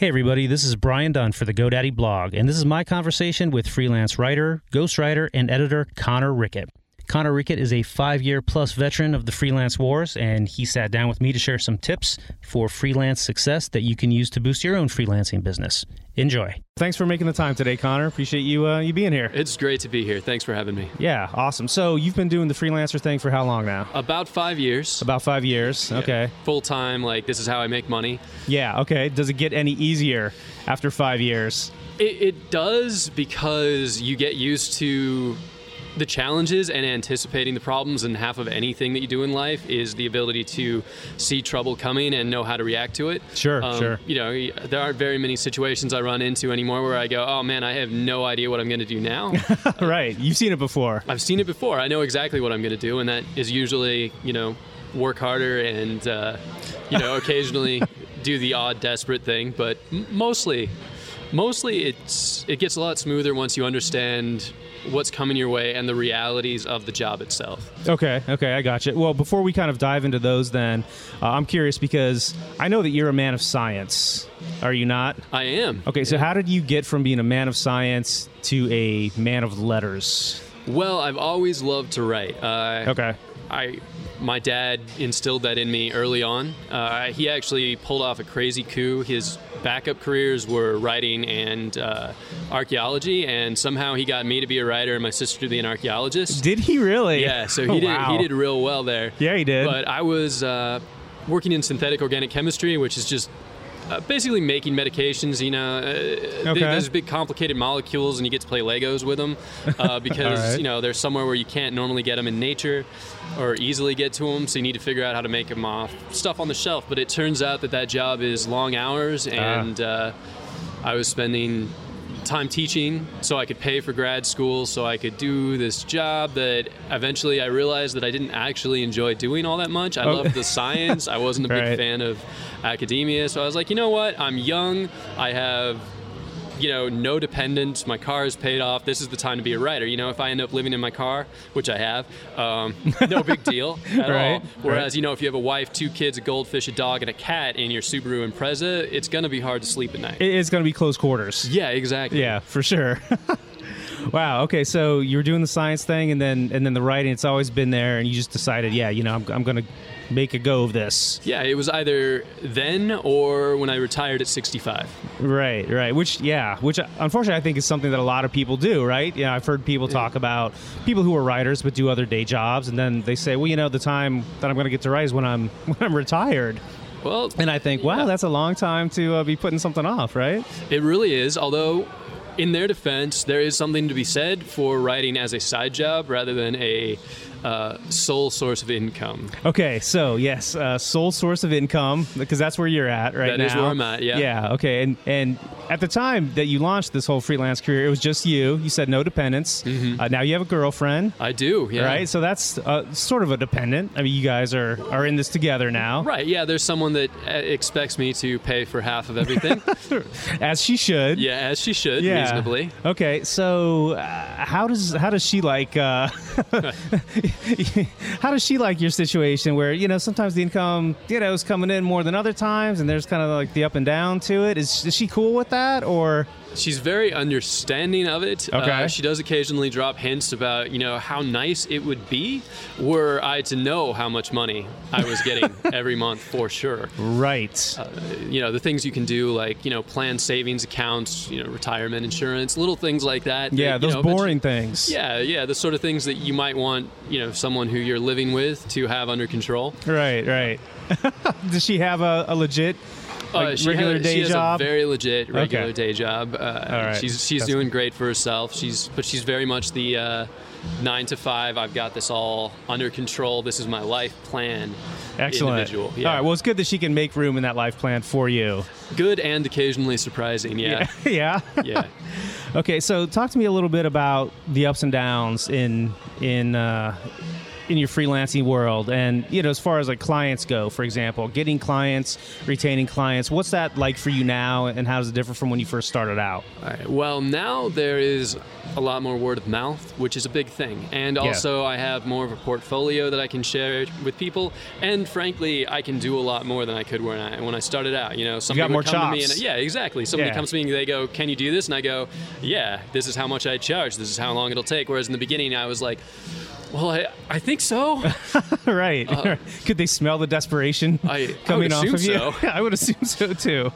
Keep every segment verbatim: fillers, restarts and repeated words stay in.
Hey everybody, this is Brian Dunn for the GoDaddy blog, and this is my conversation with freelance writer, ghostwriter, and editor Connor Rickett. Connor Rickett is a five-year-plus veteran of the freelance wars, and he sat down with me to share some tips for freelance success that you can use to boost your own freelancing business. Enjoy. Thanks for making the time today, Connor. Appreciate you uh, you being here. It's great to be here. Thanks for having me. Yeah, awesome. So you've been doing the freelancer thing for how long now? About five years. About five years. Yeah. Okay. Full-time, like, this is how I make money. Yeah, okay. Does it get any easier after five years? It, it does, because you get used to the challenges and anticipating the problems, and half of anything that you do in life is the ability to see trouble coming and know how to react to it. Sure, um, sure. You know, there aren't very many situations I run into anymore where I go, oh man, I have no idea what I'm going to do now. Right. You've seen it before. I've seen it before. I know exactly what I'm going to do, and that is usually, you know, work harder and, uh, you know, occasionally do the odd desperate thing, but m- mostly, mostly it's it gets a lot smoother once you understand what's coming your way and the realities of the job itself. Okay, okay, I got you. Well, before we kind of dive into those then, uh, I'm curious because I know that you're a man of science. Are you not? I am. Okay, so how did you get from being a man of science to a man of letters? Well, I've always loved to write. Uh, Okay. I, my dad instilled that in me early on. Uh, he actually pulled off a crazy coup. His backup careers were writing and uh, archaeology, and somehow he got me to be a writer and my sister to be an archaeologist. Did he really? Yeah, so Oh, he did. wow. He did real well there. Yeah, he did. But I was uh, working in synthetic organic chemistry, which is just uh, basically making medications. You know, uh, Okay. there's big complicated molecules, and you get to play Legos with them uh, because All right. you know they're somewhere where you can't normally get them in nature or easily get to them. So you need to figure out how to make them off stuff on the shelf. But it turns out that that job is long hours, and Ah. uh, I was spending time teaching so I could pay for grad school, so I could do this job that eventually I realized that I didn't actually enjoy doing all that much. I Oh. loved the science. I wasn't a big Right. fan of academia. So I was like, you know what? I'm young. I have, you know, no dependents. My car is paid off. This is the time to be a writer. You know, if I end up living in my car, which I have, um, no big deal at Right, all. Whereas, right. you know, if you have a wife, two kids, a goldfish, a dog, and a cat in your Subaru Impreza, it's going to be hard to sleep at night. It- It's going to be close quarters. Yeah, exactly. Yeah, for sure. Wow. Okay. So you were doing the science thing, and then and then the writing. It's always been there, and you just decided, yeah, you know, I'm I'm going to make a go of this. Yeah, it was either then or when I retired at sixty-five. Right. Right. Which, yeah. Which, unfortunately, I think is something that a lot of people do. Right. Yeah. I've heard people talk about people who are writers but do other day jobs, and then they say, well, you know, the time that I'm going to get to write is when I'm when I'm retired. Well, And I think, wow, yeah. that's a long time to uh, be putting something off, right? It really is, although in their defense, there is something to be said for writing as a side job rather than a uh, sole source of income. Okay, so yes, uh, sole source of income, because that's where you're at right That now. is where I'm at, yeah. Yeah, okay. And and at the time that you launched this whole freelance career, it was just you. You said no dependents. Mm-hmm. Uh, now you have a girlfriend, I do, yeah. right? So that's uh, sort of a dependent. I mean, you guys are, are in this together now. Right, yeah, there's someone that uh, expects me to pay for half of everything. As she should. Yeah, as she should, Yeah. reasonably. Okay, so uh, how does how does she like uh, how does she like your situation where, you know, sometimes the income, you know, is coming in more than other times, and there's kind of like the up and down to it? Is is she cool with that, or? She's very understanding of it. Okay. Uh, she does occasionally drop hints about, you know, how nice it would be were I to know how much money I was getting every month for sure. Right. Uh, you know, the things you can do, like, you know, plan savings accounts, you know, retirement insurance, little things like that. Yeah, that, those you know, boring things. Yeah, yeah, the sort of things that you might want, you know, someone who you're living with to have under control. Right, right. Does she have a, a legit like, Uh, she regular has, day she has job? a very legit regular Okay. day job. Uh, All right. She's she's That's doing great for herself. She's but she's very much the uh, nine to five. I've got this all under control. This is my life plan. Excellent. Individual. Yeah. All right. Well, it's good that she can make room in that life plan for you. Good and occasionally surprising. Yeah. Yeah. Yeah. Okay. So talk to me a little bit about the ups and downs in in uh, in your freelancing world, and you know, as far as like clients go, for example, getting clients, retaining clients, what's that like for you now, and how does it differ from when you first started out? All right. Well, now there is a lot more word of mouth, which is a big thing. And also yeah. I have more of a portfolio that I can share with people. And frankly, I can do a lot more than I could when I when I started out. You know, somebody you got would more come chops. to me and yeah, exactly. Somebody yeah. comes to me and they go, "Can you do this?" And I go, "Yeah, this is how much I charge. This is how long it'll take." Whereas in the beginning, I was like, "Well, I, I think so." right. Uh, Could they smell the desperation I, coming I would off of you? so. I would assume so too.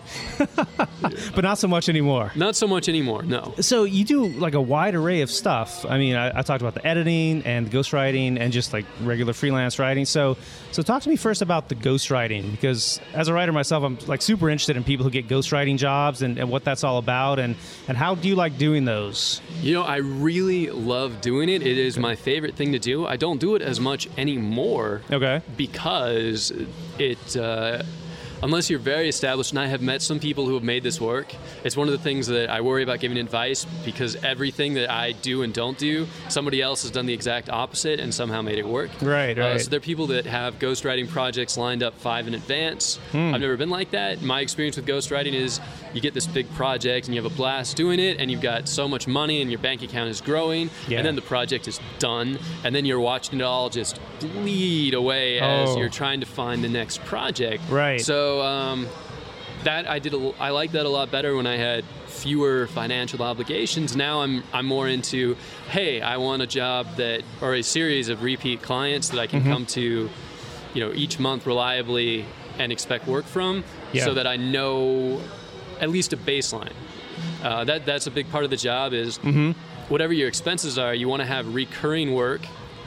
But not so much anymore. Not so much anymore, no. So you do like a wide array of stuff. I mean, I, I talked about the editing and ghostwriting and just like regular freelance writing. So so talk to me first about the ghostwriting, because as a writer myself, I'm like super interested in people who get ghostwriting jobs and, and what that's all about, and, and how do you like doing those? You know, I really love doing it. It is my favorite thing to do. I don't do it as much anymore. Okay. Because it, uh, unless you're very established, and I have met some people who have made this work, it's one of the things that I worry about giving advice, because everything that I do and don't do, somebody else has done the exact opposite and somehow made it work. Right, right. Uh, so there are people that have ghostwriting projects lined up five in advance. Hmm. I've never been like that. My experience with ghostwriting is you get this big project and you have a blast doing it, and you've got so much money and your bank account is growing, yeah. and then the project is done, and then you're watching it all just bleed away as oh. you're trying to find the next project. Right. So um, that I did. A, I like that a lot better when I had fewer financial obligations. Now I'm I'm more into, hey, I want a job that, or a series of repeat clients that I can mm-hmm. come to, you know, each month reliably and expect work from, yeah. so that I know at least a baseline. Uh, that that's a big part of the job is mm-hmm. whatever your expenses are, you want to have recurring work.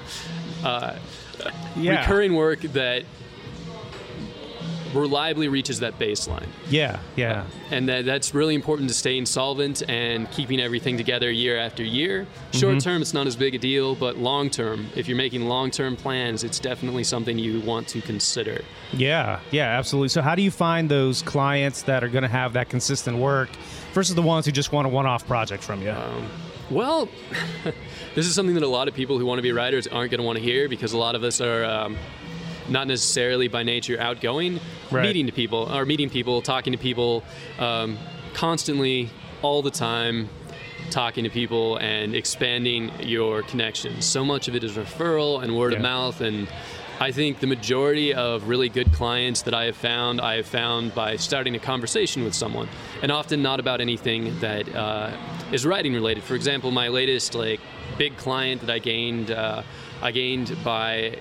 Uh, yeah. Recurring work that reliably reaches that baseline. Yeah, yeah. Uh, and that, that's really important to staying solvent and keeping everything together year after year. Short mm-hmm. term, it's not as big a deal, but long term, if you're making long-term plans, it's definitely something you want to consider. Yeah, yeah, absolutely. So how do you find those clients that are going to have that consistent work versus the ones who just want a one-off project from you? Um, well, this is something that a lot of people who want to be writers aren't going to want to hear, because a lot of us are um, not necessarily by nature outgoing, right. meeting to people, or meeting people, talking to people um, constantly, all the time, talking to people and expanding your connections. So much of it is referral and word yeah. of mouth, and I think the majority of really good clients that I have found, I have found by starting a conversation with someone, and often not about anything that uh, is writing related. For example, my latest like big client that I gained, uh, I gained by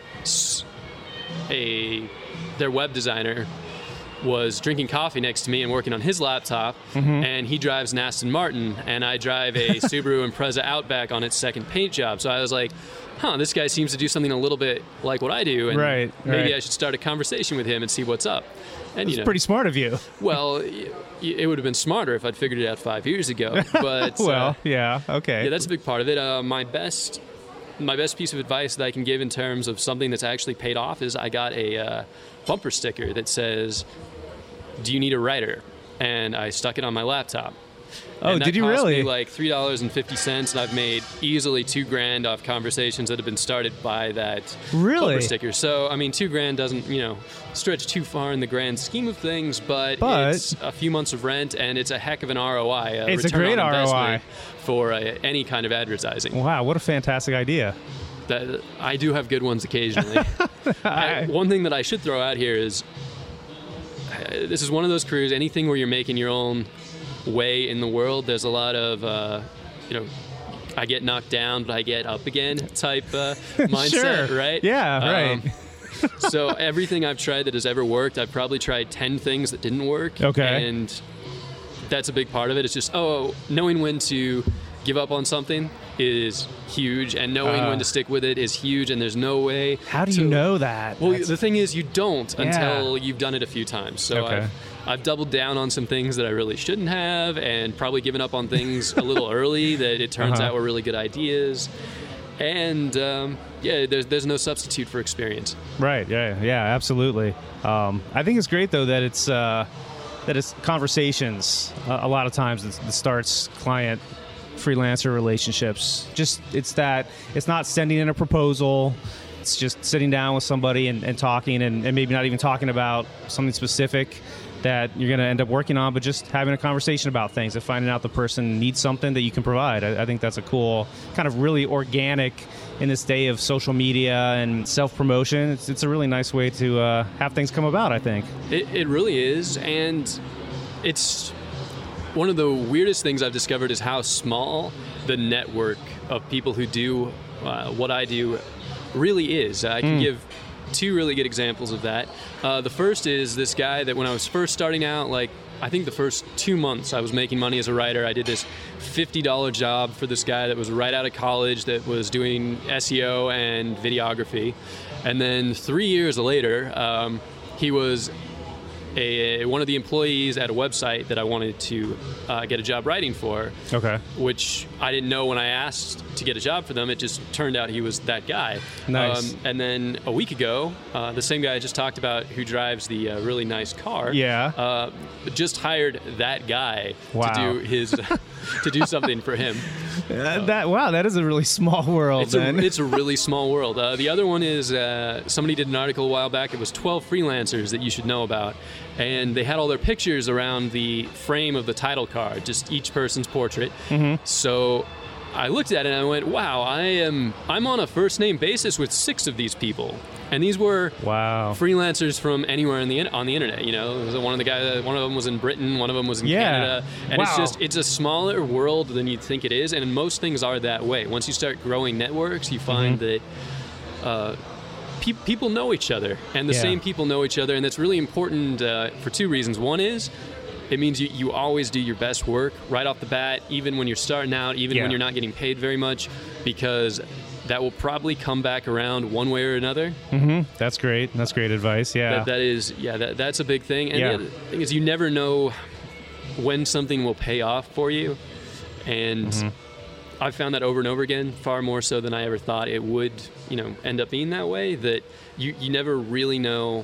a their web designer was drinking coffee next to me and working on his laptop, mm-hmm. and he drives an Aston Martin, and I drive a Subaru Impreza Outback on its second paint job. So I was like, huh, this guy seems to do something a little bit like what I do, and right, maybe right. I should start a conversation with him and see what's up. And That's you know, pretty smart of you. Well, it would have been smarter if I'd figured it out five years ago. But well, uh, yeah, okay. Yeah, that's a big part of it. Uh, my best, my best piece of advice that I can give in terms of something that's actually paid off is I got a uh, bumper sticker that says, "Do you need a writer?" And I stuck it on my laptop. Oh, and that did you cost really? Me like three dollars and fifty cents, and I've made easily two grand off conversations that have been started by that really? bumper sticker. So, I mean, two grand doesn't, you know, stretch too far in the grand scheme of things, but, but it's a few months of rent, and it's a heck of an R O I. A it's return a great on R O I for uh, any kind of advertising. Wow, what a fantastic idea! That I do have good ones occasionally. I, one thing that I should throw out here is, uh, this is one of those careers. Anything where you're making your own way in the world, there's a lot of uh, you know, I get knocked down but I get up again type uh, mindset. Sure. Right? Yeah, um, right. So everything I've tried that has ever worked, I've probably tried ten things that didn't work. Okay. And that's a big part of it. It's just oh knowing when to give up on something is huge, and knowing uh, when to stick with it is huge, and there's no way. How do to, you know that? Well, That's... the thing is, you don't yeah. until you've done it a few times. So okay. I've, I've doubled down on some things that I really shouldn't have, and probably given up on things a little early that it turns uh-huh. out were really good ideas. And um, yeah, there's there's no substitute for experience. Right. Yeah. Yeah. Absolutely. Um, I think it's great though that it's uh, that it's conversations. Uh, a lot of times it, it starts client freelancer relationships. Just it's that it's not sending in a proposal it's just sitting down with somebody and, and talking and, and maybe not even talking about something specific that you're going to end up working on, but just having a conversation about things and finding out the person needs something that you can provide. I, I think that's a cool, kind of really organic in this day of social media and self-promotion. It's, it's a really nice way to uh, have things come about, I think. It, it really is, and it's one of the weirdest things I've discovered is how small the network of people who do uh, what I do really is. I can mm. give two really good examples of that. Uh, the first is this guy that when I was first starting out, like I think the first two months I was making money as a writer, I did this fifty dollars job for this guy that was right out of college that was doing S E O and videography. And then three years later, um, he was A, one of the employees at a website that I wanted to uh, get a job writing for. Okay. Which I didn't know when I asked to get a job for them. It just turned out he was that guy. Nice. Um, and then a week ago, uh, the same guy I just talked about who drives the uh, really nice car. Yeah. Uh, just hired that guy wow. to do his to do something for him. Uh, that wow, that is a really small world. It's, then. A, it's a really small world. Uh, the other one is uh, somebody did an article a while back. It was twelve freelancers that you should know about, and they had all their pictures around the frame of the title card, just each person's portrait. Mm-hmm. So I looked at it and I went, "Wow, I am I'm on a first name basis with six of these people." And these were wow. freelancers from anywhere in the on the internet. You know, one of the guys, one of them was in Britain, one of them was in yeah. Canada, and wow. it's just it's a smaller world than you'd think it is. And most things are that way. Once you start growing networks, you find mm-hmm. that uh, pe- people know each other, and the yeah. same people know each other, and that's really important uh, for two reasons. One is it means you, you always do your best work right off the bat, even when you're starting out, even yeah. when you're not getting paid very much, because that will probably come back around one way or another. Mm-hmm. That's great. That's great advice. Yeah. That, that is, yeah, that, that's a big thing. And yeah. the other thing is you never know when something will pay off for you. And mm-hmm. I've found that over and over again, far more so than I ever thought it would, you know, end up being that way, that you, you never really know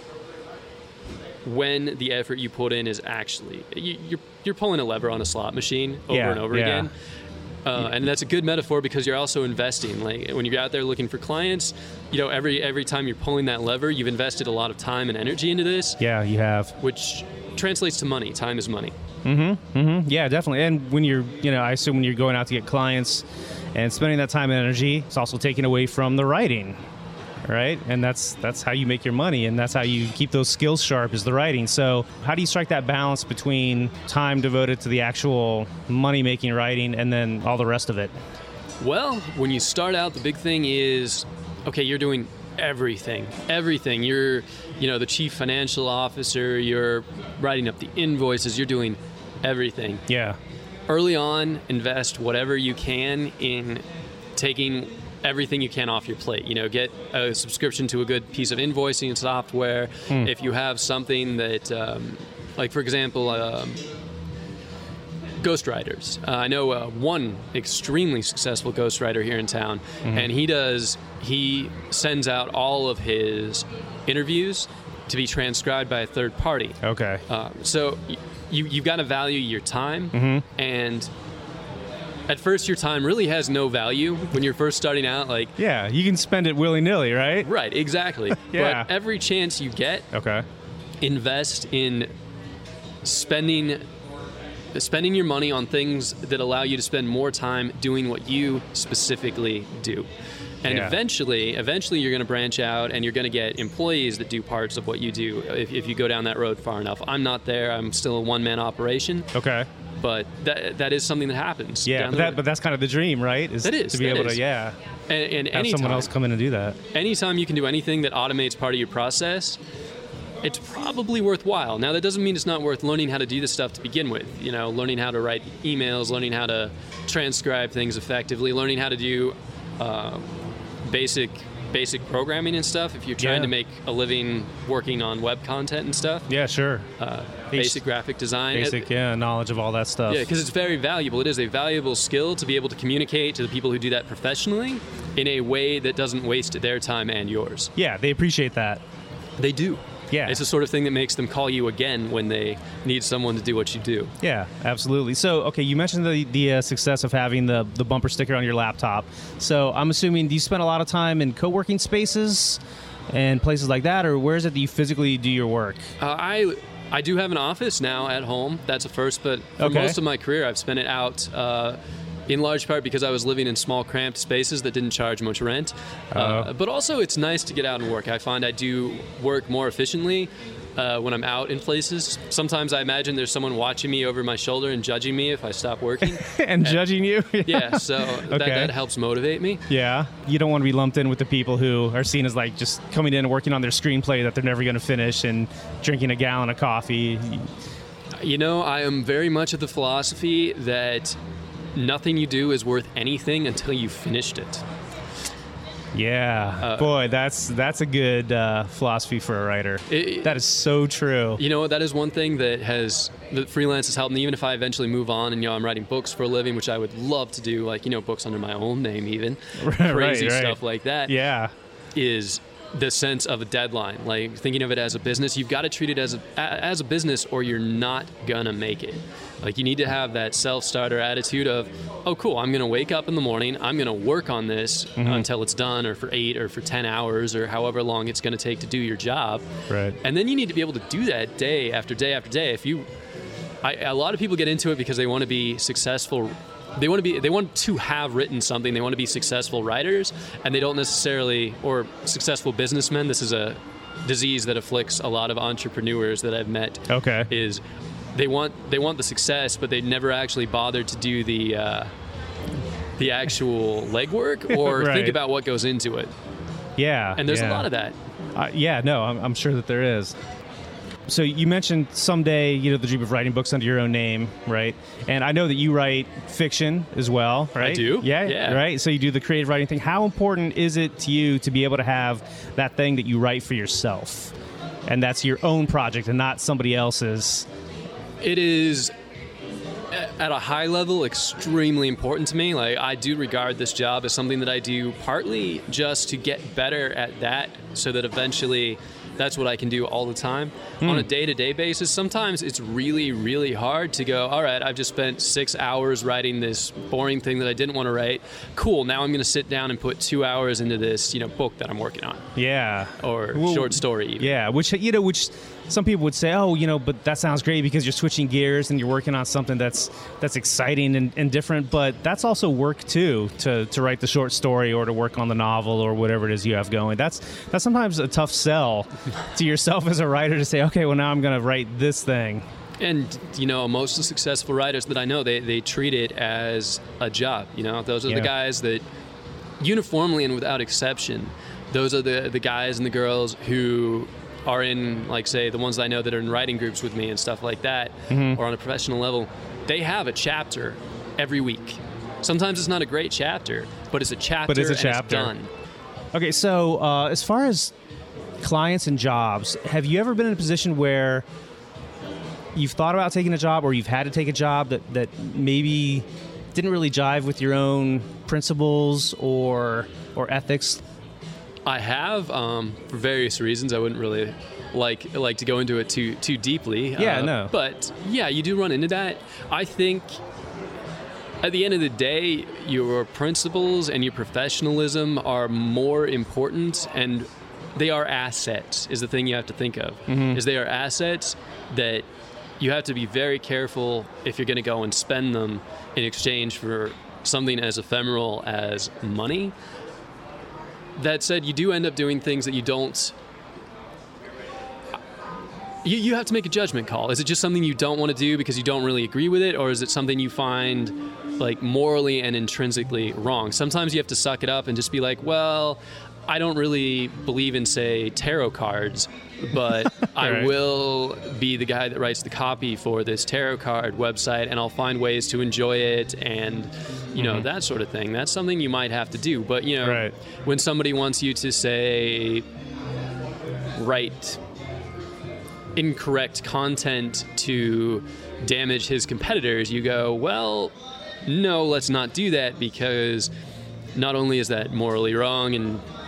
when the effort you put in is actually, you, you're, you're pulling a lever on a slot machine over yeah. and over yeah. again. Uh, and that's a good metaphor because you're also investing. Like when you're out there looking for clients, you know, every every time you're pulling that lever, you've invested a lot of time and energy into this. Yeah, you have. Which translates to money. Time is money. Mm-hmm. Mm-hmm. Yeah, definitely. And when you're, you know, I assume when you're going out to get clients and spending that time and energy, it's also taken away from the writing, right? And that's that's how you make your money, and that's how you keep those skills sharp is the writing. So how do you strike that balance between time devoted to the actual money-making writing and then all the rest of it? Well, when you start out, the big thing is, okay, you're doing everything, everything. You're, you know, the chief financial officer, you're writing up the invoices, you're doing everything. Yeah. Early on, invest whatever you can in taking everything you can off your plate. You know, get a subscription to a good piece of invoicing software. Hmm. If you have something that, um, like for example, um, ghostwriters. Uh, I know uh, one extremely successful ghostwriter here in town, mm-hmm. and he does, he sends out all of his interviews to be transcribed by a third party. Okay. Uh, so you, you've got to value your time, mm-hmm. and at first, your time really has no value when you're first starting out. Like, yeah, you can spend it willy-nilly, right? Right, exactly. yeah. But every chance you get, okay, invest in spending spending your money on things that allow you to spend more time doing what you specifically do. And yeah. eventually, eventually you're going to branch out and you're going to get employees that do parts of what you do if, if you go down that road far enough. I'm not there. I'm still a one-man operation. Okay. But that that is something that happens. Yeah, down but, the that, road. but that's kind of the dream, right? Is That is, to be that able is. to, yeah, And, and have anytime, someone else come in and do that. Anytime you can do anything that automates part of your process, it's probably worthwhile. Now, that doesn't mean it's not worth learning how to do this stuff to begin with. You know, learning how to write emails, learning how to transcribe things effectively, learning how to do uh, basic basic programming and stuff. If you're trying Yeah. to make a living working on web content and stuff. Yeah, sure. Uh, basic graphic design. Basic, yeah, knowledge of all that stuff. Yeah, because it's very valuable. It is a valuable skill to be able to communicate to the people who do that professionally in a way that doesn't waste their time and yours. Yeah, they appreciate that. They do. Yeah. It's the sort of thing that makes them call you again when they need someone to do what you do. Yeah, absolutely. So, okay, you mentioned the the uh, success of having the the bumper sticker on your laptop. So, I'm assuming, do you spend a lot of time in co-working spaces and places like that, or where is it that you physically do your work? Uh, I I do have an office now at home. That's a first, but for Okay. most of my career, I've spent it out. Uh, in large part because I was living in small, cramped spaces that didn't charge much rent. Uh, but also, it's nice to get out and work. I find I do work more efficiently uh, when I'm out in places. Sometimes I imagine there's someone watching me over my shoulder and judging me if I stop working. and, And- judging you? Yeah, so that, Okay. that helps motivate me. Yeah. You don't want to be lumped in with the people who are seen as like just coming in and working on their screenplay that they're never going to finish and drinking a gallon of coffee. You know, I am very much of the philosophy that nothing you do is worth anything until you've finished it. Yeah. Uh, Boy, that's that's a good uh, philosophy for a writer. It- that is so true. You know, that is one thing that has that freelance has helped me. Even if I eventually move on and you know I'm writing books for a living, which I would love to do, like you know books under my own name, even Right, crazy right. stuff like that. Yeah. Is the sense of a deadline. Like thinking of it as a business, you've got to treat it as a a- as a business, or you're not gonna make it. Like you need to have that self-starter attitude of, oh, cool, I'm gonna wake up in the morning, I'm gonna work on this Mm-hmm. until it's done, or for eight, or for ten hours, or however long it's gonna take to do your job. Right. And then you need to be able to do that day after day after day. If you, I, a lot of people get into it because they want to be successful. They want to be. They want to have written something. They want to be successful writers, and they don't necessarily, or successful businessmen. This is a disease that afflicts a lot of entrepreneurs that I've met. Okay. Is they want they want the success, but they never actually bothered to do the uh, the actual legwork or Right. think about what goes into it. Yeah. And there's yeah. a lot of that. Uh, yeah, no, I'm, I'm sure that there is. So you mentioned someday, you know, the dream of writing books under your own name, right? And I know that you write fiction as well, right? do, Yeah, yeah. right? So you do the creative writing thing. How important is it to you to be able to have that thing that you write for yourself? And that's your own project and not somebody else's. It is a- at a high level extremely important to me. Like I do regard this job as something that I do partly just to get better at that, so that eventually that's what I can do all the time. On a day-to-day basis, sometimes it's really, really hard to go, all right, I've just spent six hours writing this boring thing that I didn't want to write. Cool, now I'm going to sit down and put two hours into this, you know, book that I'm working on, Yeah. or Well, short story even. Yeah, which, you know, which some people would say, oh, you know, but that sounds great because you're switching gears and you're working on something that's that's exciting and, and different. But that's also work too, to, to write the short story or to work on the novel or whatever it is you have going. That's that's sometimes a tough sell to yourself as a writer to say, okay, well now I'm going to write this thing. And, you know, most of the successful writers that I know, they, they treat it as a job. You know, those are Yeah. the guys that uniformly and without exception, those are the, the guys and the girls who are in, like, say, the ones that I know that are in writing groups with me and stuff like that, Mm-hmm. or on a professional level. They have a chapter every week. Sometimes it's not a great chapter, but it's a chapter, But it's a and chapter. it's done. Okay, so uh, as far as clients and jobs, have you ever been in a position where you've thought about taking a job or you've had to take a job that, that maybe didn't really jive with your own principles or or ethics? I have, um, for various reasons. I wouldn't really like like to go into it too too deeply. Yeah, uh, no. But yeah, you do run into that. I think at the end of the day, your principles and your professionalism are more important, and they are assets. Is the thing you have to think of. Mm-hmm. Is they are assets that you have to be very careful if you're going to go and spend them in exchange for something as ephemeral as money. That said, you do end up doing things that you don't. You, you have to make a judgment call. Is it just something you don't want to do because you don't really agree with it, or is it something you find like morally and intrinsically wrong? Sometimes you have to suck it up and just be like, well, I don't really believe in, say, tarot cards, but I Right. will be the guy that writes the copy for this tarot card website, and I'll find ways to enjoy it, and you know, that sort of thing. That's something you might have to do. But you know, Right. when somebody wants you to say write incorrect content to damage his competitors, you go, well, no, let's not do that, because not only is that morally wrong and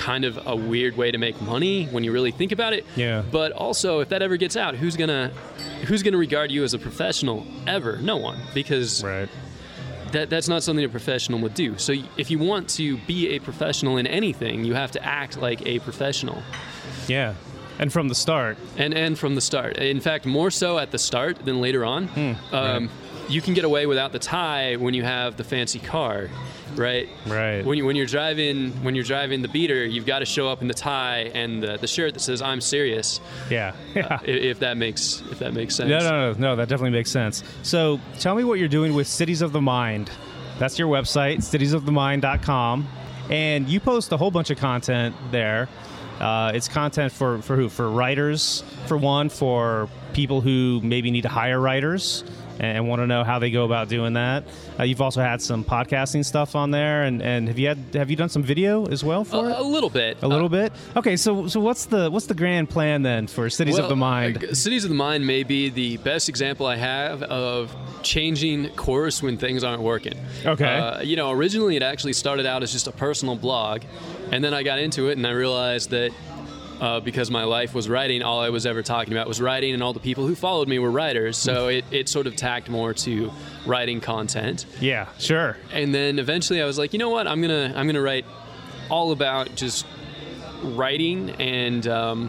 kind of a weird way to make money when you really think about it. Yeah. But also, if that ever gets out, who's gonna who's gonna regard you as a professional ever? No one, because Right. that that's not something a professional would do. So if you want to be a professional in anything, you have to act like a professional. Yeah. And from the start. And and from the start. In fact, more so at the start than later on. Mm, um, right. You can get away without the tie when you have the fancy car, right? Right. When you when you're driving when you're driving the beater, you've got to show up in the tie and the, the shirt that says "I'm serious." Yeah. Yeah. Uh, if, if that makes if that makes sense. No, no, no, no. That definitely makes sense. So, tell me what you're doing with Cities of the Mind. That's your website, cities of the mind dot com, and you post a whole bunch of content there. Uh, it's content for for who? For writers, for one, for people who maybe need to hire writers and want to know how they go about doing that. Uh, you've also had some podcasting stuff on there, and, and have you had have you done some video as well for a, it? a little bit. A little Uh, bit. Okay, so so what's the what's the grand plan then for Cities Well, of the Mind? uh, Cities of the Mind may be the best example I have of changing course when things aren't working. Okay. Uh, you know, originally it actually started out as just a personal blog, and then I got into it and I realized that uh, because my life was writing, all I was ever talking about was writing, and all the people who followed me were writers. So it, it sort of tacked more to writing content. Yeah, sure. And then eventually I was like, you know what? I'm gonna I'm gonna write all about just writing, and um,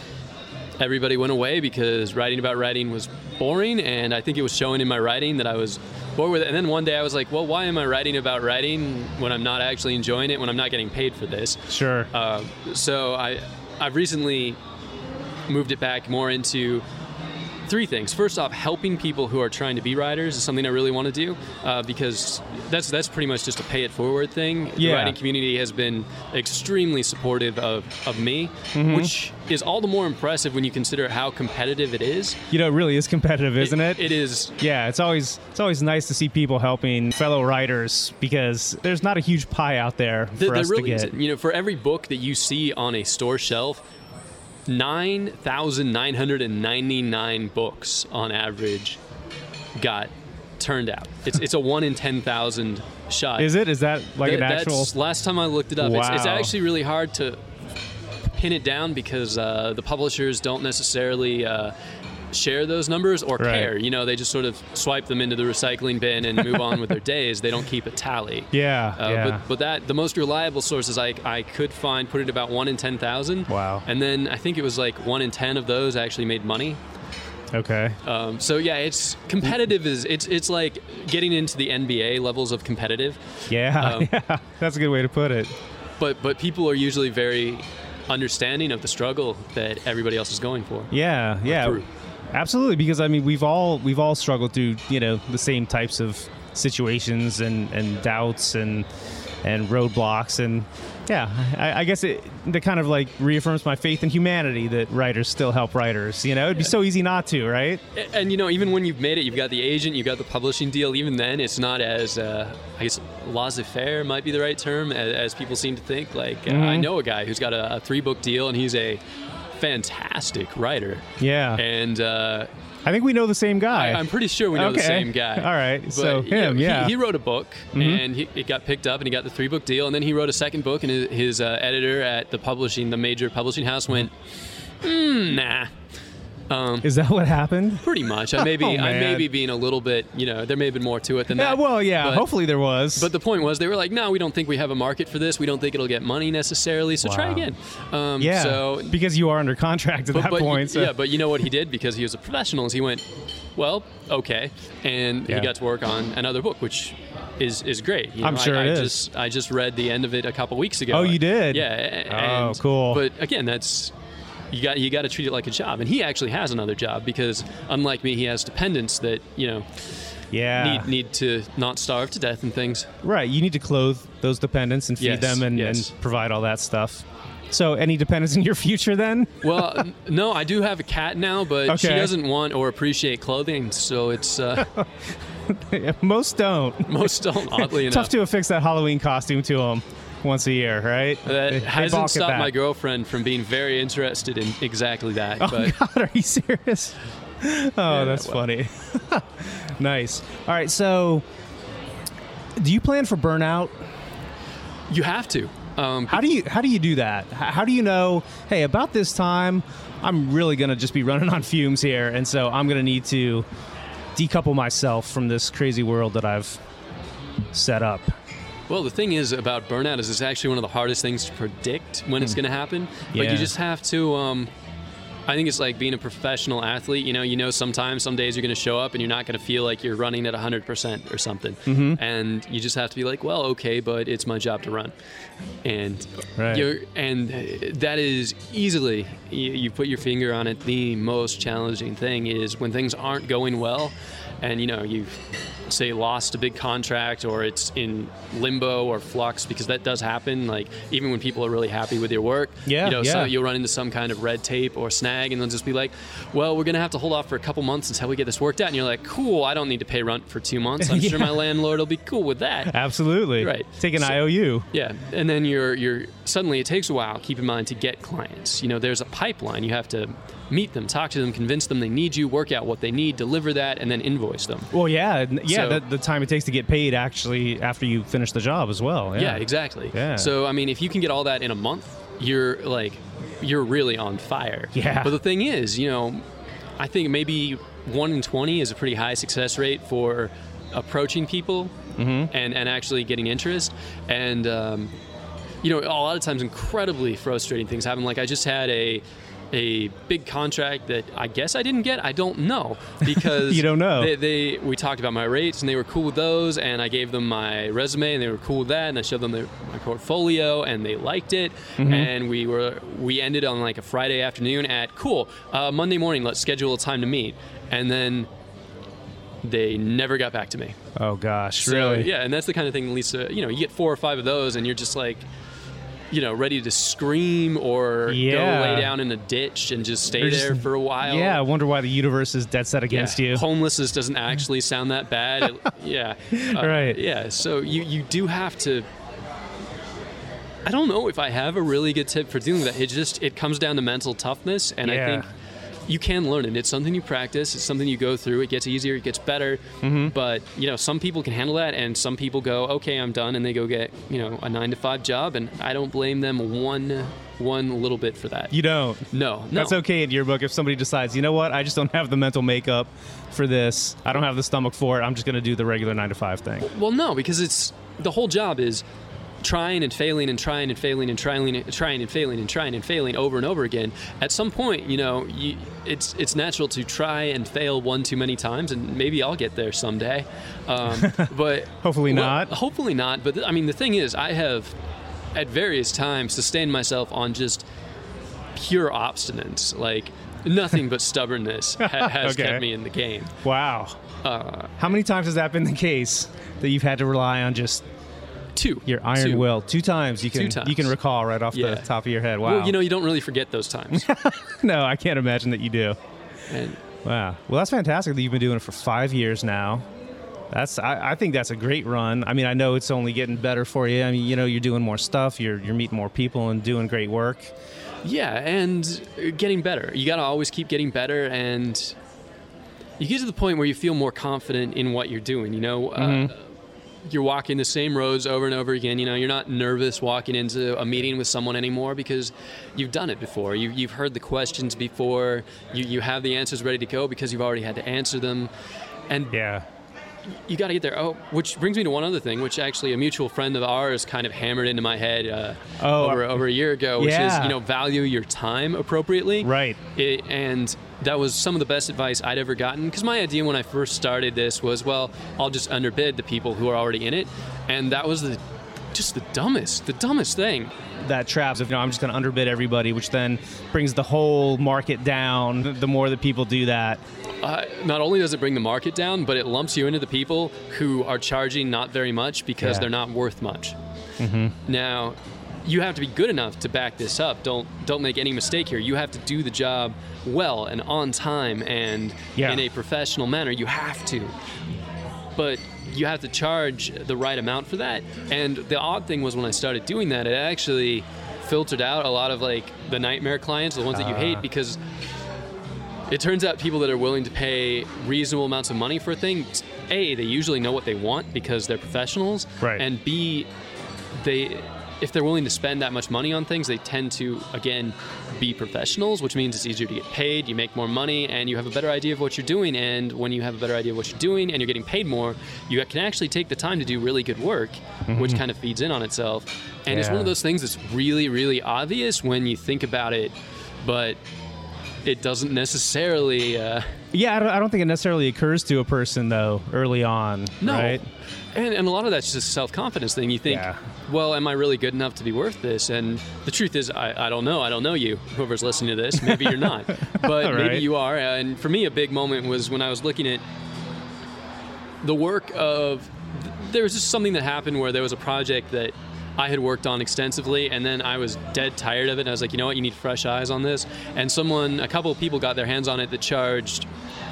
everybody went away because writing about writing was boring, and I think it was showing in my writing that I was bored with it. And then one day I was like, well, why am I writing about writing when I'm not actually enjoying it, when I'm not getting paid for this? Sure. Uh, so I I've recently moved it back more into three things. First off, helping people who are trying to be writers is something I really want to do, uh, because that's that's pretty much just a pay it forward thing. Yeah. The writing community has been extremely supportive of, of me, Mm-hmm. which is all the more impressive when you consider how competitive it is. You know, it really is competitive, isn't it? It is. Yeah, it's always it's always nice to see people helping fellow writers because there's not a huge pie out there for There, us there really to get. isn't. You know, for every book that you see on a store shelf, nine thousand nine hundred ninety-nine books on average got turned out. It's it's a one in ten thousand shot. Is it? Is that like Th- an actual? That's, last time I looked it up, it's, it's Wow. actually really hard to pin it down because uh, the publishers don't necessarily uh, share those numbers or Right. care. You know, they just sort of swipe them into the recycling bin and move on with their days. They don't keep a tally. Yeah, Uh, yeah. But, but that the most reliable sources I, I could find put it about one in ten thousand. Wow. And then I think it was like one in ten of those actually made money. Okay. Um, so yeah, it's competitive. Is it's it's like getting into the N B A levels of competitive. Yeah, Um, yeah. That's a good way to put it. But but people are usually very understanding of the struggle that everybody else is going for. Yeah, yeah. through. Absolutely, because I mean, we've all we've all struggled through you know the same types of situations and, and doubts and and roadblocks, and yeah, I, I guess it that kind of like reaffirms my faith in humanity that writers still help writers. You know, it'd be so easy not to, right? And, and you know, even when you've made it, you've got the agent, you've got the publishing deal. Even then, it's not as uh, I guess laissez-faire might be the right term, as, as people seem to think. Like uh, Mm-hmm. I know a guy who's got a, a three-book deal, and he's a fantastic writer. Yeah. And uh, I think we know the same guy. I, I'm pretty sure we know Okay. the same guy. All right, But, so you know, him, he- yeah. He, wrote a book, Mhm. and he, it got picked up, and he got the three-book deal, and then he wrote a second book, and his, his uh, editor at the publishing, the major publishing house, went, mm, nah. Um, Is that what happened? pretty much. I may be, Oh, I may man. be being a little bit, you know, there may have been more to it than Yeah, that. well, yeah. But- hopefully there was. But the point was, they were like, no, we don't think we have a market for this. We don't think it'll get money necessarily, so try Wow. again. Um, yeah, So because you are under contract at but, that but point. So. Yeah, but you know what he did because he was a professional is he went, well, okay, and Yeah. he got to work on another book, which is is great. You I'm know, sure I, it I is. Just, I just read the end of it a couple weeks ago. Oh, you did? Yeah. a- Oh, and- cool. But again, that's you got you got to treat it like a job, and he actually has another job because unlike me, he has dependents that you know yeah. need need to not starve to death and things. Right. You need to clothe those dependents and feed Yes, them and, yes. and provide all that stuff. So, any dependents in your future then? Well, n- no, I do have a cat now, but she Okay. doesn't want or appreciate clothing, so it's uh, Most don't. most don't. Oddly enough. Tough to affix that Halloween costume to them once a year, right? That They- they hasn't balk at stopped that. my girlfriend from being very interested in exactly that. Oh but God, are you serious? Oh, that's well. funny. Nice. All right, so do you plan for burnout? you have to. Um, How do you how do you do that? H- How do you know, hey, about this time, I'm really going to just be running on fumes here, and so I'm going to need to decouple myself from this crazy world that I've set up? Well, the thing is about burnout is it's actually one of the hardest things to predict when it's going to happen. Like Yeah. you just have to. Um, I think it's like being a professional athlete. You know, you know, sometimes some days you're going to show up and you're not going to feel like you're running at one hundred percent or something, Mm-hmm. and you just have to be like, well, okay, but it's my job to run, and Right. you're and that is easily you, you put your finger on it. The most challenging thing is when things aren't going well, and you know you've say lost a big contract or it's in limbo or flux, because that does happen. Like even when people are really happy with your work, Yeah, you know, yeah. so you'll run into some kind of red tape or snag, and they'll just be like, well, we're gonna have to hold off for a couple months until we get this worked out. And you're like, cool, I don't need to pay rent for two months. I'm sure Yeah. my landlord will be cool with that. Absolutely. Right. Take an So- I O U. Yeah, and then you're you're suddenly it takes a while. Keep in mind to get clients. You know, there's a pipeline. You have to meet them, talk to them, convince them they need you, work out what they need, deliver that, and then invoice them. Well, yeah, and- yeah. So- the, the time it takes to get paid actually after you finish the job as well. Yeah, Yeah, exactly. Yeah. So I mean, if you can get all that in a month, you're like, you're really on fire. Yeah. But the thing is, you know, I think maybe one in twenty is a pretty high success rate for approaching people Mm-hmm. and and actually getting interest. And um, you know, a lot of times, incredibly frustrating things happen. Like I just had a. a big contract that I guess I didn't get. I don't know because You don't know. They, they we talked about my rates and they were cool with those, and I gave them my resume and they were cool with that, and I showed them their, my portfolio and they liked it. Mm-hmm. And we were we ended on like a Friday afternoon at cool uh, Monday morning. Let's schedule a time to meet, and then they never got back to me. Oh gosh, So, really? yeah, and that's the kind of thing that leads to, you know, you get four or five of those and you're just like, you know, ready to scream or Yeah. go lay down in a ditch and just stay Or just- there for a while. Yeah, I wonder why the universe is dead set Yeah. against you. Homelessness doesn't actually sound that bad. It- yeah. Uh, Right. Yeah. So you, you do have to. I don't know if I have a really good tip for doing that. It just it comes down to mental toughness, and Yeah. I think you can learn it. It's something you practice. It's something you go through. It gets easier. It gets better. Mm-hmm. But you know, some people can handle that, and some people go, "Okay, I'm done," and they go get you know a nine to five job, and I don't blame them one one little bit for that. You don't. no, no. That's okay in your book if somebody decides, you know what, I just don't have the mental makeup for this. I don't have the stomach for it. I'm just going to do the regular nine to five thing. Well, no, because it's the whole job is trying and failing and trying and failing and trying and trying and failing and trying and failing over and over again. At some point, you know, you, it's it's natural to try and fail one too many times, and maybe I'll get there someday. Um, but Hopefully well, not. Hopefully not. But th- I mean, the thing is, I have at various times sustained myself on just pure obstinance, like nothing but stubbornness ha- has Okay. kept me in the game. Wow. Uh, How many times has that been the case that you've had to rely on just two. your iron Two. will? Two times you can Two times. you can recall right off Yeah. the top of your head. Wow. Well, you know, you don't really forget those times. no, I can't imagine that you do. And Wow. Well, that's fantastic that you've been doing it for five years now. That's I, I think that's a great run. I mean, I know it's only getting better for you. I mean, you know, you're doing more stuff. You're you're meeting more people and doing great work. yeah, and getting better. You got to always keep getting better, and you get to the point where you feel more confident in what you're doing. You know, uh, you're walking the same roads over and over again. You know, you're not nervous walking into a meeting with someone anymore because you've done it before. You, you've heard the questions before. You you have the answers ready to go because you've already had to answer them, and Yeah. you got to get there. Oh, which brings me to one other thing, which actually a mutual friend of ours kind of hammered into my head uh, Oh, over over a year ago, which yeah. is you know value your time appropriately. Right. It, and that was some of the best advice I'd ever gotten, because my idea when I first started this was, well, I'll just underbid the people who are already in it, and that was the just the dumbest, the dumbest thing. That traps of, you know, I'm just going to underbid everybody, which then brings the whole market down. The- The more that people do that. Uh, not only does it bring the market down, but it lumps you into the people who are charging not very much because Yeah. they're not worth much. Now, you have to be good enough to back this up. Don't don't make any mistake here. You have to do the job well and on time and Yeah. in a professional manner. You have to. But you have to charge the right amount for that. And the odd thing was when I started doing that, it actually filtered out a lot of like the nightmare clients, the ones that you hate, because it turns out people that are willing to pay reasonable amounts of money for a thing, A, they usually know what they want because they're professionals. Right. And B, they if they're willing to spend that much money on things, they tend to, again, be professionals, which means it's easier to get paid, you make more money, and you have a better idea of what you're doing. And when you have a better idea of what you're doing and you're getting paid more, you can actually take the time to do really good work, mm-hmm. which kind of feeds in on itself. And yeah. it's one of those things that's really, really obvious when you think about it, but it doesn't necessarily... Uh, yeah, I don't, I don't think it necessarily occurs to a person, though, early on, no. right? And, and a lot of that's just a self-confidence thing. You think, yeah. well, am I really good enough to be worth this? And the truth is, I, I don't know. I don't know you, whoever's listening to this. Maybe you're not. But right. maybe you are. And for me, a big moment was when I was looking at the work of... There was just something that happened where there was a project that I had worked on extensively, and then I was dead tired of it. And I was like, you know what? You need fresh eyes on this. And someone, a couple of people got their hands on it that charged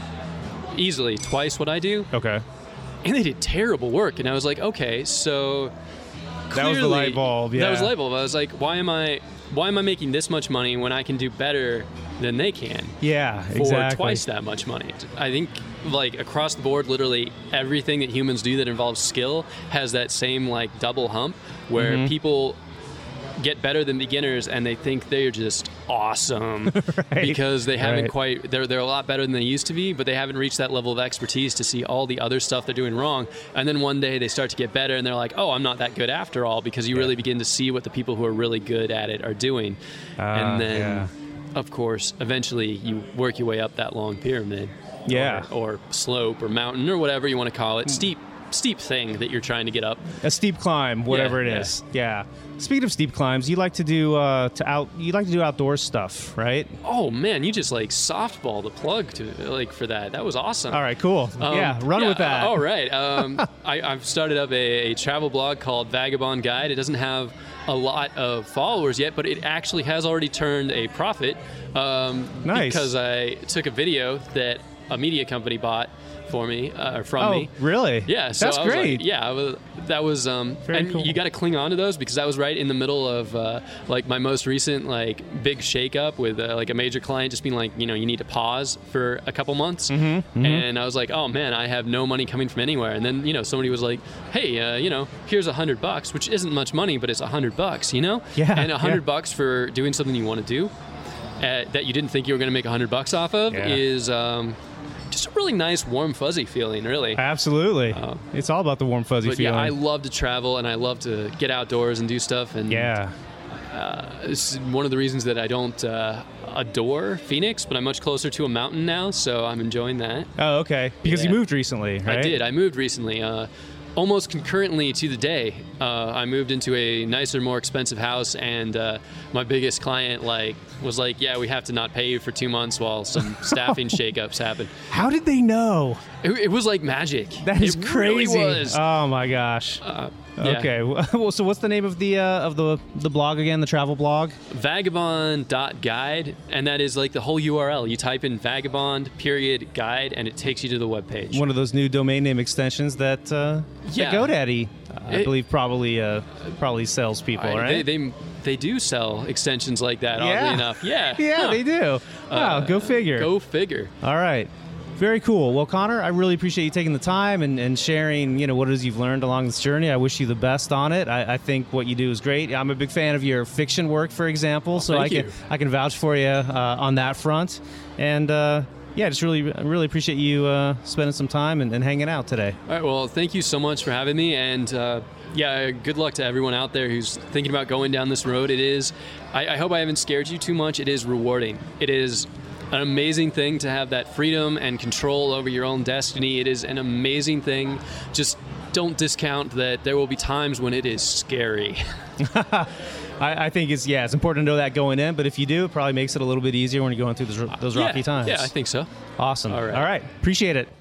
easily twice what I do. Okay. And they did terrible work. And I was like, okay, so clearly, that was the light bulb. Yeah. That was the light bulb. I was like, why am I why am I making this much money when I can do better than they can? Yeah, for exactly. twice that much money. I think like across the board, literally everything that humans do that involves skill has that same like double hump where mm-hmm. people get better than beginners and they think they're just awesome right. because they haven't right. quite they're they're a lot better than they used to be, but they haven't reached that level of expertise to see all the other stuff they're doing wrong. And then one day they start to get better and they're like, oh, I'm not that good after all, because you yeah. really begin to see what the people who are really good at it are doing. Uh, and then yeah. of course eventually you work your way up that long pyramid. Yeah. Or, or slope or mountain or whatever you want to call it. Steep steep thing that you're trying to get up. A steep climb, whatever yeah, it is. Yeah. yeah. Speaking of steep climbs, you like to do uh, to out you like to do outdoor stuff, right? Oh man, you just like softball the plug to like for that. That was awesome. All right, cool. Um, yeah, run yeah, with that. Uh, all right. Um, I, I've started up a, a travel blog called Vagabond Guide. It doesn't have a lot of followers yet, but it actually has already turned a profit. Um, nice. Because I took a video that a media company bought for me uh, or from oh, me. really? Yeah, so that's I was great. Like, yeah, I was, that was um, Very and cool. you got to cling on to those because that was right in the middle of uh, like my most recent like big shakeup with uh, like a major client just being like, you know, you need to pause for a couple months, mm-hmm, mm-hmm. and I was like, oh man, I have no money coming from anywhere. And then you know somebody was like, hey, uh, you know, here's a hundred bucks, which isn't much money, but it's a hundred bucks, you know, yeah, and a hundred yeah. bucks for doing something you want to do uh, that you didn't think you were going to make a hundred bucks off of yeah. is. Um, Just a really nice, warm, fuzzy feeling, really. Absolutely. Uh, it's all about the warm, fuzzy but feeling. Yeah, I love to travel, and I love to get outdoors and do stuff. And yeah. Uh, it's one of the reasons that I don't uh, adore Phoenix, but I'm much closer to a mountain now, so I'm enjoying that. Oh, okay. Because yeah. you moved recently, right? I did. I moved recently. Uh, almost concurrently to the day, uh, I moved into a nicer, more expensive house, and uh, my biggest client like was like, yeah, we have to not pay you for two months while some staffing shakeups happen. How did they know? It, it was like magic. That is it crazy. Really was. Oh my gosh. Uh, yeah. Okay. Well, so what's the name of the uh, of the the blog again? The travel blog? Vagabond dot guide, and that is like the whole U R L. You type in vagabond period guide, and it takes you to the webpage. One of those new domain name extensions that uh, yeah. that GoDaddy, uh, I it, believe, probably uh, probably sells people, I, right? They, they they do sell extensions like that. Yeah. Oddly enough, yeah, yeah, huh. they do. Wow, uh, go figure. Go figure. All right. Very cool. Well, Connor, I really appreciate you taking the time and, and sharing, you know, what it is you've learned along this journey. I wish you the best on it. I, I think what you do is great. I'm a big fan of your fiction work, for example, so Thank I you. can I can vouch for you uh, on that front. And uh, yeah, just really really appreciate you uh, spending some time and, and hanging out today. All right. Well, thank you so much for having me, and uh, yeah, good luck to everyone out there who's thinking about going down this road. It is. I, I hope I haven't scared you too much. It is rewarding. It is an amazing thing to have that freedom and control over your own destiny. It is an amazing thing. Just don't discount that there will be times when it is scary. I, I think it's, yeah, it's important to know that going in, but if you do, it probably makes it a little bit easier when you're going through those, those rocky yeah, times. Yeah, I think so. Awesome. All right. All right. Appreciate it.